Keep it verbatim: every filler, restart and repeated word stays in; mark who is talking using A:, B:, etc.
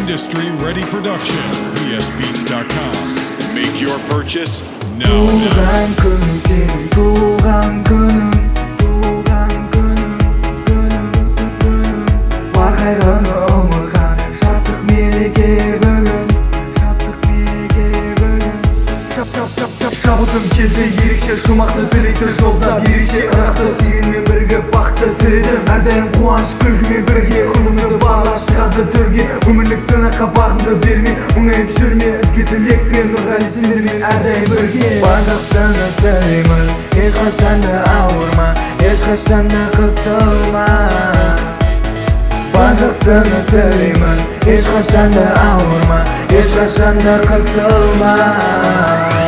A: industry ready production. b s beats dot com. Make your purchase now.
B: Туған күнің сенің, туған күнің, туған күнің, күнің, күнің. Бар қайғыны ұмытқан шаттық мереке бүгін, шаттық мереке бүгін. Шап, шап, шап, шап, шабытым келді ерекше шумақты тілейді жолдап, ерекше ырақты сенімен бірге бақты тіледім. Әрдайым қуаныш күлкімен бірге құрметті бала шығады төрге. Өмірлік сынаққа бағымды берме, мұңайып жүрме, ізге тілекпен нұрғали сендермен әрдайым бірге. Бар жақсыны тілеймін, ешқашан да ауырма, ешқашан да қысылма. Бар жақсыны тілеймін, ешқашан да ауырма, ешқашан да қысылма.